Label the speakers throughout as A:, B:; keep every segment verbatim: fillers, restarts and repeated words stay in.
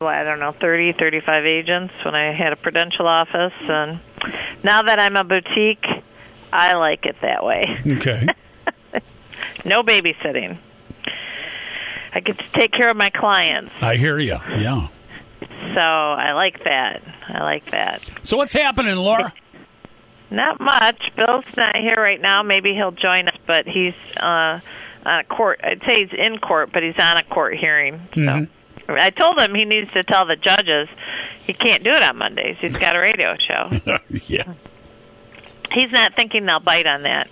A: I don't know, thirty, thirty-five agents when I had a Prudential office. And now that I'm a boutique, I like it that way.
B: Okay.
A: No babysitting. I get to take care of my clients.
B: I hear you, yeah.
A: So I like that. I like that.
B: So what's happening, Laura?
A: Not much. Bill's not here right now. Maybe he'll join us, but he's uh, on a court. I'd say he's in court, but he's on a court hearing. So
B: Mm-hmm.
A: I told him he needs to tell the judges he can't do it on Mondays. He's got a radio show.
B: Yeah.
A: He's not thinking they'll bite on that.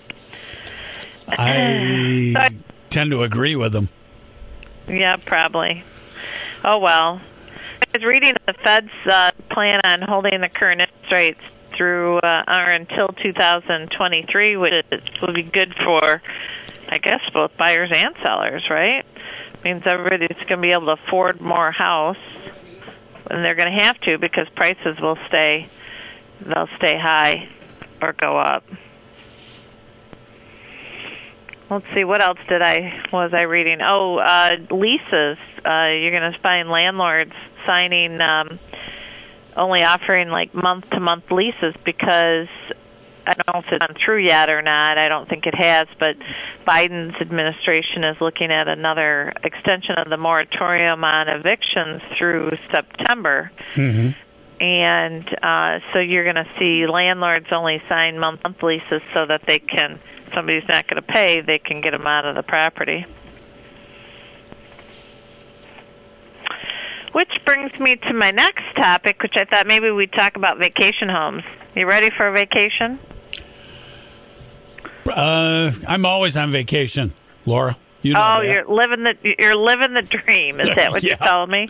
B: I
A: So I-
B: tend to agree with him.
A: Yeah, probably. Oh, well. I was reading the Fed's uh, plan on holding the current interest rates through uh, or until two thousand twenty-three, which is, will be good for, I guess, both buyers and sellers, right? Means everybody's going to be able to afford more house, and they're going to have to because prices will stay, they'll stay high or go up. Let's see, what else did I was I reading? Oh, uh, leases. Uh, you're going to find landlords signing, um, only offering like month-to-month leases because I don't know if it's gone through yet or not. I don't think it has, but Biden's administration is looking at another extension of the moratorium on evictions through September.
B: Mm-hmm.
A: And uh, so you're going to see landlords only sign month leases so that they can, if somebody's not going to pay, they can get them out of the property. Which brings me to my next topic, which I thought maybe we'd talk about vacation homes. You ready for a vacation?
B: Uh, I'm always on vacation, Laura. You know
A: oh,
B: that.
A: you're living the you're living the dream. Is that what
B: Yeah.
A: you're telling me?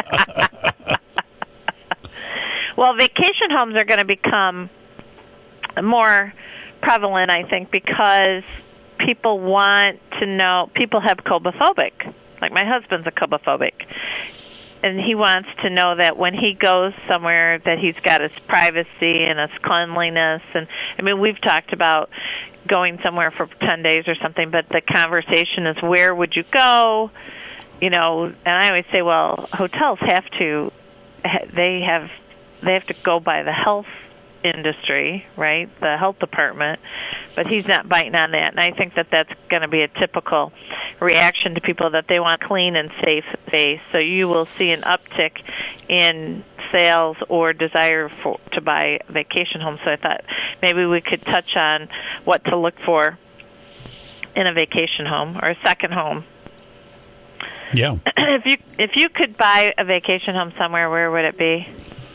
A: Well, vacation homes are going to become more prevalent, I think, because people want to know. People have cobophobic. Like my husband's a cobophobic. And he wants to know that when he goes somewhere that he's got his privacy and his cleanliness. And I mean, we've talked about going somewhere for ten days or something, but the conversation is where would you go? You know, and I always say, well, hotels have to, they have, they have to go by the health industry, right? The health department, but he's not biting on that. And I think that that's going to be a typical reaction to people that they want clean and safe space. So you will see an uptick in sales or desire for, to buy vacation homes. So I thought maybe we could touch on what to look for in a vacation home or a second home.
B: Yeah.
A: If you if you could buy a vacation home somewhere, where would it be?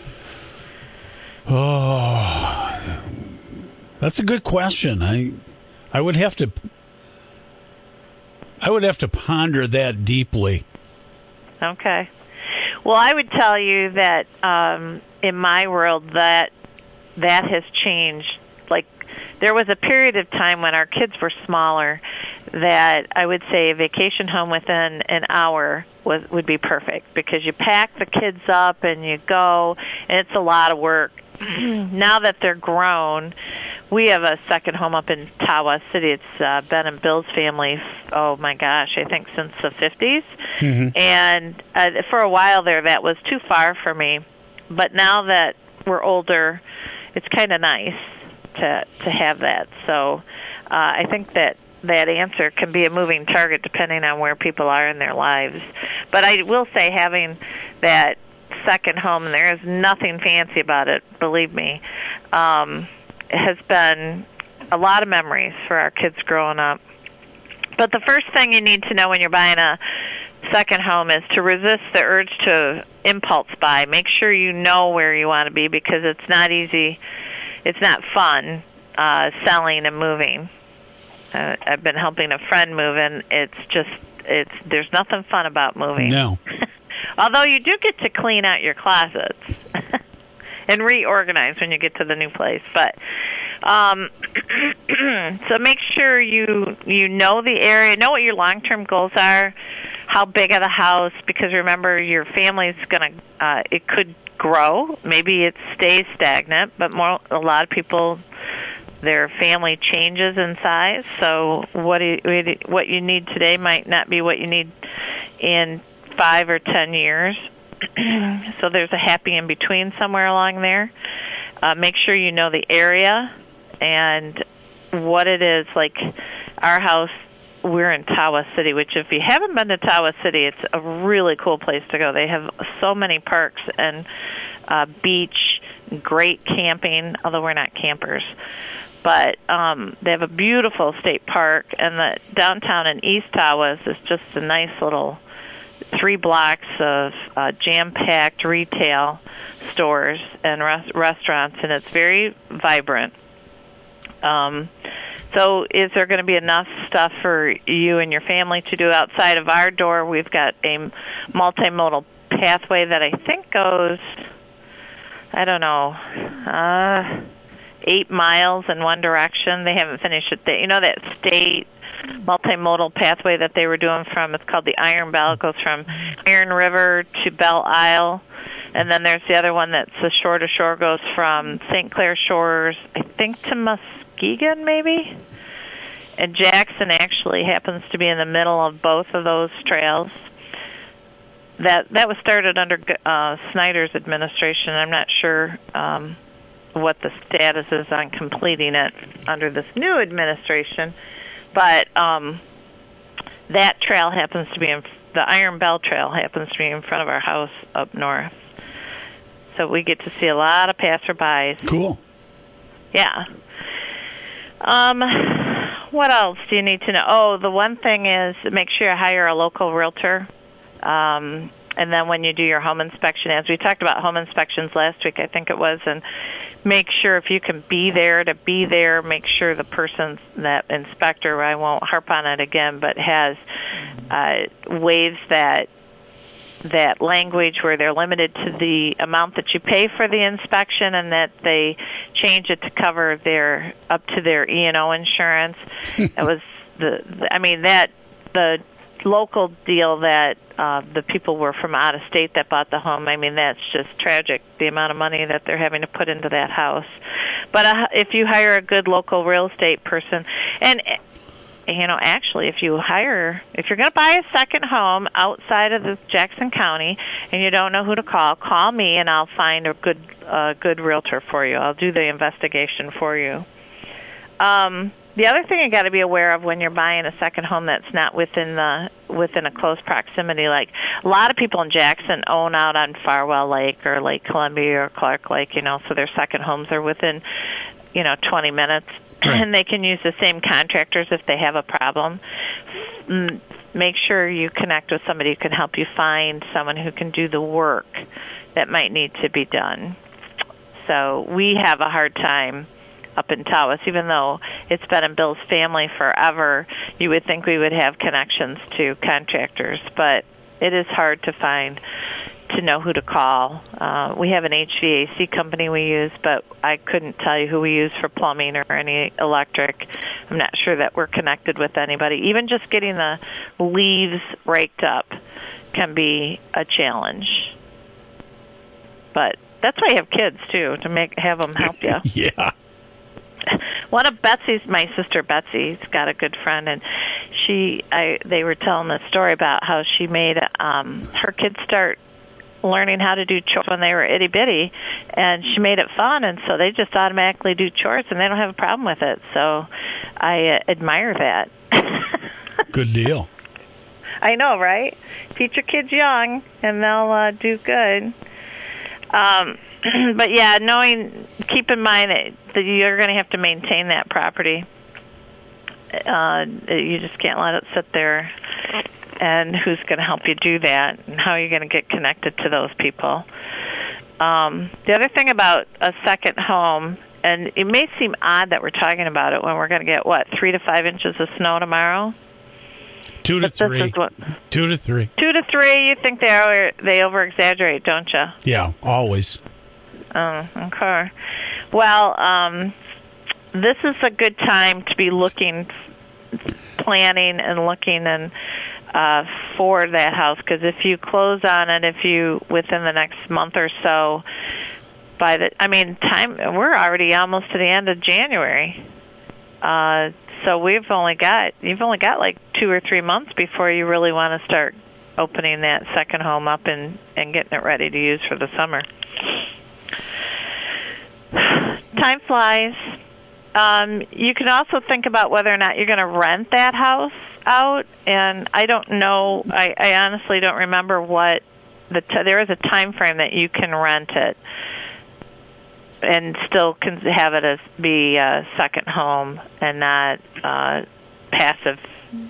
B: Oh, that's a good question. I, I would have to, I would have to ponder that deeply.
A: Okay. Well, I would tell you that um, in my world that that has changed. Like there was a period of time when our kids were smaller that I would say a vacation home within an hour was would be perfect because you pack the kids up and you go, and it's a lot of work. Now that they're grown, we have a second home up in Tawas City. It's uh, Ben and Bill's family. Oh my gosh, I think since the fifties.
B: Mm-hmm.
A: And uh, for a while there, that was too far for me. But now that we're older, it's kind of nice to to have that. So uh, I think that that answer can be a moving target depending on where people are in their lives. But I will say having that second home, and there is nothing fancy about it, believe me, um, has been a lot of memories for our kids growing up. But the first thing you need to know when you're buying a second home is to resist the urge to impulse buy. Make sure you know where you want to be because it's not easy, it's not fun uh, selling and moving. Uh, I've been helping a friend move, and it's just, it's there's nothing fun about moving.
B: No.
A: Although you do get to clean out your closets and reorganize when you get to the new place. But um, so make sure you you know the area, know what your long-term goals are, how big of the house, because remember your family's going to, uh, it could grow. Maybe it stays stagnant, but more a lot of people, their family changes in size. So what do you, what you need today might not be what you need in five or ten years. so there's a happy in between somewhere along there. Uh, make sure you know the area and what it is. Like our house, we're in Tawas City, which if you haven't been to Tawas City, it's a really cool place to go. They have so many parks and uh, beach, great camping, although we're not campers. But um, they have a beautiful state park, and the downtown in East Tawas is just a nice little three blocks of uh, jam-packed retail stores and res- restaurants, and it's very vibrant. Um, so is there going to be enough stuff for you and your family to do outside of our door? We've got a multimodal pathway that I think goes, I don't know, uh, eight miles in one direction. They haven't finished it. They, you know that state multimodal pathway that they were doing from, it's called the Iron Bell. It goes from Iron River to Belle Isle. And then there's the other one that's the shore to shore, goes from Saint Clair Shores, I think, to Muskegon, maybe. And Jackson actually happens to be in the middle of both of those trails. That that was started under uh, Snyder's administration. I'm not sure um, what the status is on completing it under this new administration. But um, that trail happens to be in, the Iron Bell Trail happens to be in front of our house up north. So we get to see a lot of passerbys.
B: Cool.
A: Yeah. Um, what else do you need to know? Oh, the one thing is make sure you hire a local realtor. Um, and then when you do your home inspection, as we talked about home inspections last week, I think it was, and make sure if you can be there to be there, make sure the person, that inspector, I won't harp on it again, but has uh, waives that that language where they're limited to the amount that you pay for the inspection, and that they change it to cover their up to their E and O insurance. That was the, the I mean that the local deal that uh, the people were from out of state that bought the home. I mean, that's just tragic, the amount of money that they're having to put into that house. But uh, if you hire a good local real estate person, and you know, actually, if you hire, if you're going to buy a second home outside of the Jackson County and you don't know who to call, call me and I'll find a good, uh, good realtor for you. I'll do the investigation for you. Um, the other thing you got to be aware of when you're buying a second home that's not within the within a close proximity, like a lot of people in Jackson own out on Farwell Lake or Lake Columbia or Clark Lake, you know, so their second homes are within, you know, twenty minutes. Right. And they can use the same contractors if they have a problem. Make sure you connect with somebody who can help you find someone who can do the work that might need to be done. So we have a hard time up in Tawas, even though it's been in Bill's family forever. You would think we would have connections to contractors, but it is hard to find, to know who to call. Uh, we have an H V A C company we use, but I couldn't tell you who we use for plumbing or any electric. I'm not sure that we're connected with anybody. Even just getting the leaves raked up can be a challenge. But that's why you have kids, too, to make have them help you.
B: Yeah.
A: One of Betsy's, my sister Betsy's got a good friend, and she, I, they were telling the story about how she made um, her kids start learning how to do chores when they were itty bitty, and she made it fun, and so they just automatically do chores, and they don't have a problem with it. So I uh, admire that.
B: Good deal.
A: I know, right? Teach your kids young, and they'll uh, do good. Um, but yeah, knowing, keep in mind that, that you're going to have to maintain that property. Uh, you just can't let it sit there. And who's going to help you do that, and how are you going to get connected to those people? Um, the other thing about a second home, and it may seem odd that we're talking about it when we're going to get, what, three to five inches of snow tomorrow?
B: Two to
A: but
B: three.
A: What,
B: Two to three.
A: Two to three. You think they are, they over-exaggerate, don't you?
B: Yeah, always.
A: Oh, okay. Well, um, this is a good time to be looking, planning and looking and Uh, for that house, because if you close on it, if you within the next month or so, by the, I mean, time we're already almost to the end of January, uh, so we've only got you've only got like two or three months before you really want to start opening that second home up and, and getting it ready to use for the summer. Time flies. Um, you can also think about whether or not you're going to rent that house out, and I don't know. I, I honestly don't remember what the t- there is a time frame that you can rent it and still can have it as be a second home and not uh, passive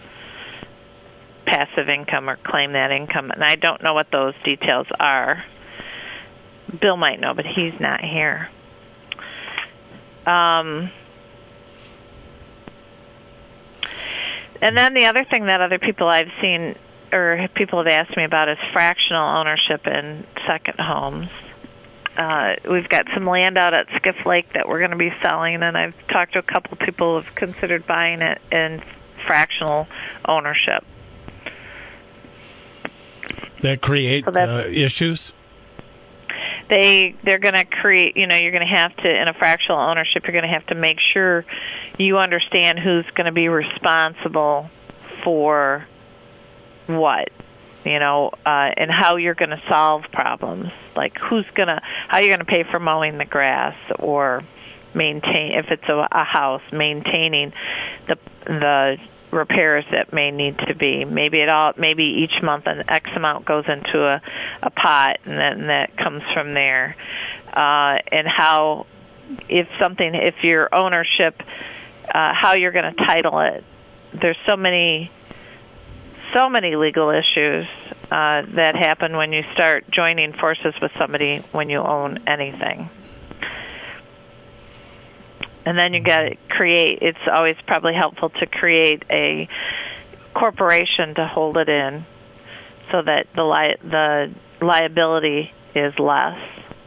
A: passive income or claim that income. And I don't know what those details are. Bill might know, but he's not here. Um, and then the other thing that other people I've seen or people have asked me about is fractional ownership in second homes. Uh, we've got some land out at Skiff Lake that we're going to be selling, and I've talked to a couple of people who have considered buying it in fractional ownership.
B: That create so uh, issues?
A: They, they're going to create, you know, you're going to have to, in a fractional ownership, you're going to have to make sure you understand who's going to be responsible for what, you know, uh, and how you're going to solve problems. Like who's going to, how you're going to pay for mowing the grass or maintain, if it's a, a house, maintaining the the repairs that may need to be. Maybe it all, maybe each month an X amount goes into a, a pot, and then that comes from there. Uh, and how, if something, if your ownership, uh, how you're going to title it. There's so many, so many legal issues uh, that happen when you start joining forces with somebody when you own anything. And then you got to create, it's always probably helpful to create a corporation to hold it in so that the li- the liability is less.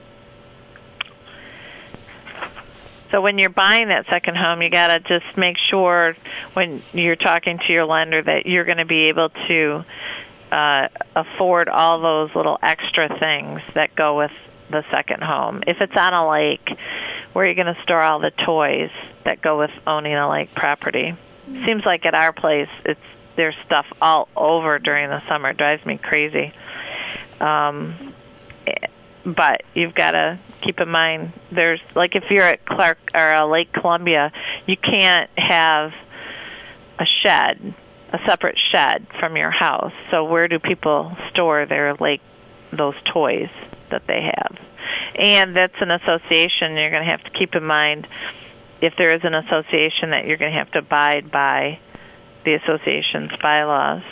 A: So when you're buying that second home, you got to just make sure when you're talking to your lender that you're going to be able to uh, afford all those little extra things that go with the second home. If it's on a lake, where are you going to store all the toys that go with owning a lake property? Seems like at our place, it's there's stuff all over during the summer. It drives me crazy. Um, but you've got to keep in mind, there's like if you're at Clark or uh, Lake Columbia, you can't have a shed, a separate shed from your house. So where do people store their lake, those toys that they have? And that's an association. You're going to have to keep in mind, if there is an association, that you're going to have to abide by the association's bylaws.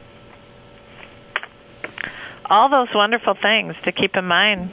A: All those wonderful things to keep in mind.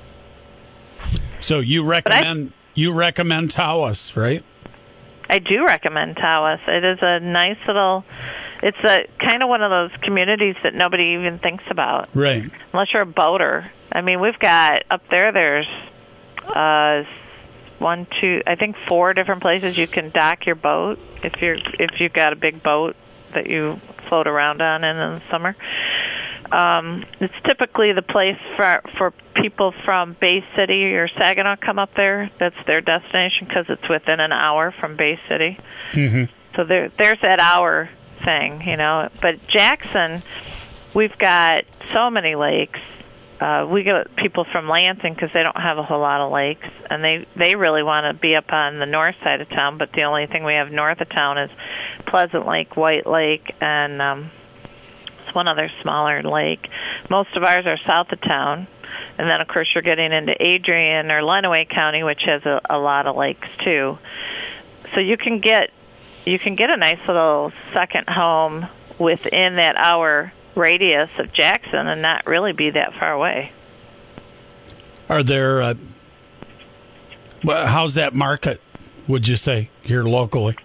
B: So you recommend I, you recommend Tawas, right?
A: I do recommend Tawas. It is a nice little. It's a kind of one of those communities that nobody even thinks about,
B: right?
A: Unless you're a boater. I mean, we've got up there. There's uh, one, two, I think four different places you can dock your boat if you're if you've got a big boat that you float around on in, in the summer. Um, it's typically the place for for people from Bay City or Saginaw come up there. That's their destination because it's within an hour from Bay City.
B: Mm-hmm.
A: So there, there's that hour thing, you know. But Jackson, we've got so many lakes. Uh, we get people from Lansing because they don't have a whole lot of lakes, and they, they really want to be up on the north side of town, but the only thing we have north of town is Pleasant Lake, White Lake, and um, it's one other smaller lake. Most of ours are south of town, and then, of course, you're getting into Adrian or Lenawee County, which has a, a lot of lakes, too. So you can get you can get a nice little second home within that hour radius of Jackson and not really be that far away.
B: Are there, uh, well, how's that market, would you say, here locally?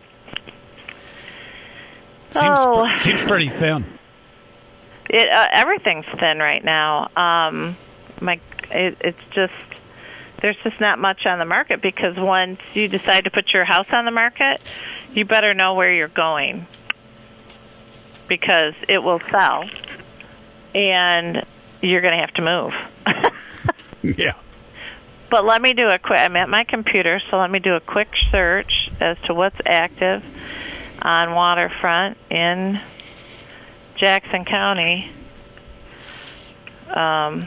B: Seems,
A: oh.
B: pre- seems pretty thin.
A: It, uh, everything's thin right now. Um, my, it, it's just, there's just not much on the market because once you decide to put your house on the market, you better know where you're going, because it will sell, and you're going to have to move.
B: Yeah.
A: But let me do a quick, I'm at my computer, so let me do a quick search as to what's active on waterfront in Jackson County. Um,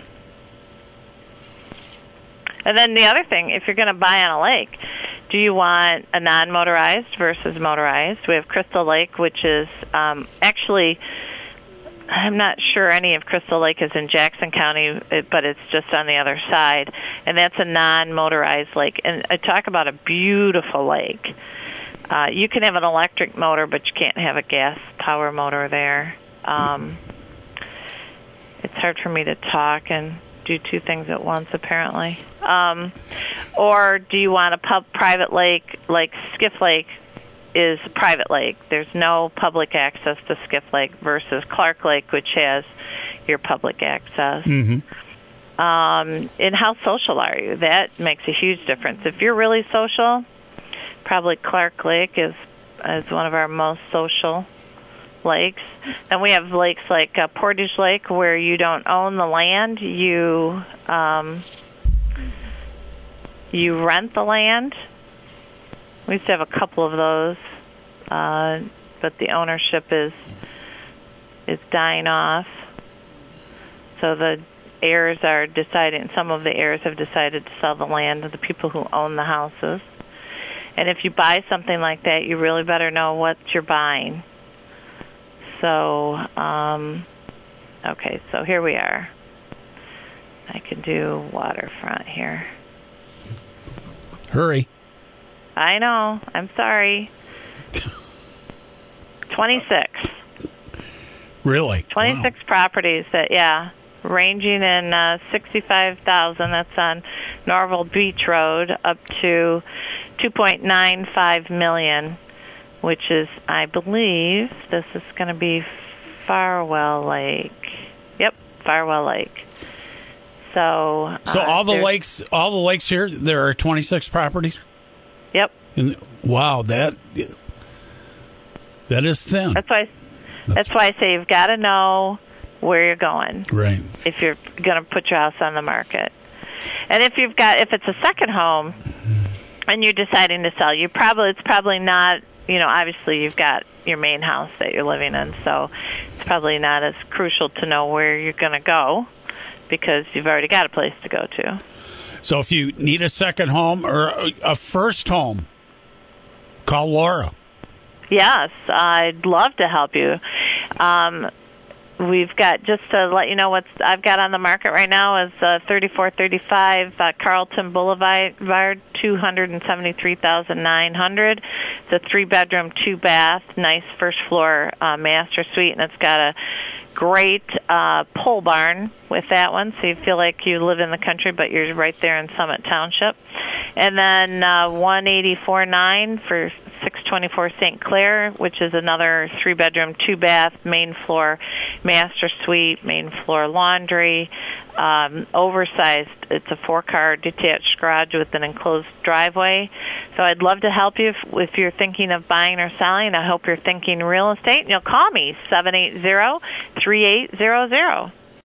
A: and then the other thing, if you're going to buy on a lake, do you want a non-motorized versus motorized? We have Crystal Lake, which is um, actually, I'm not sure any of Crystal Lake is in Jackson County, but it's just on the other side. And that's a non-motorized lake. And I talk about a beautiful lake. Uh, you can have an electric motor, but you can't have a gas power motor there. Um, it's hard for me to talk and do two things at once, apparently. Um, or do you want a pub, private lake, like Skiff Lake is a private lake. There's no public access to Skiff Lake versus Clark Lake, which has your public access.
B: Mm-hmm.
A: Um, and how social are you? That makes a huge difference. If you're really social, probably Clark Lake is is one of our most social lakes. And we have lakes like uh, Portage Lake, where you don't own the land, you um, you rent the land. We used to have a couple of those, uh, but the ownership is is dying off. So the heirs are deciding. Some of the heirs have decided to sell the land to the people who own the houses. And if you buy something like that, you really better know what you're buying. So, um, okay, so here we are. I can do waterfront here.
B: Hurry.
A: I know. I'm sorry. twenty-six.
B: Really?
A: twenty-six wow. properties that, yeah, ranging in uh, sixty-five thousand. That's on Norval Beach Road, up to two point nine five million, which is, I believe, this is going to be Farwell Lake. Yep, Farwell Lake. So,
B: so
A: uh,
B: all the lakes, all the lakes here, there are twenty-six properties.
A: Yep.
B: And, wow, that that is thin.
A: That's why. That's, that's why I say you've got to know where you're going.
B: Right.
A: If you're going to put your house on the market, and if you've got, if it's a second home, and you're deciding to sell, you probably it's probably not. You know, obviously you've got your main house that you're living in, so it's probably not as crucial to know where you're going to go, because you've already got a place to go to.
B: So if you need a second home or a first home, call Laura.
A: Yes, I'd love to help you. Um, we've got, just to let you know what I've got on the market right now is uh, thirty-four thirty-five uh, Carlton Boulevard, two hundred seventy-three thousand nine hundred dollars. It's a three-bedroom, two-bath, nice first-floor uh, master suite, and it's got a great uh, pole barn with that one, so you feel like you live in the country, but you're right there in Summit Township. And then uh, one eighty-four nine for six twenty-four Saint Clair, which is another three-bedroom, two-bath, main floor master suite, main floor laundry, um, oversized. It's a four-car detached garage with an enclosed driveway. So I'd love to help you if, if you're thinking of buying or selling. I hope you're thinking real estate, and you'll call me, seven eight zero, three eight zero zero.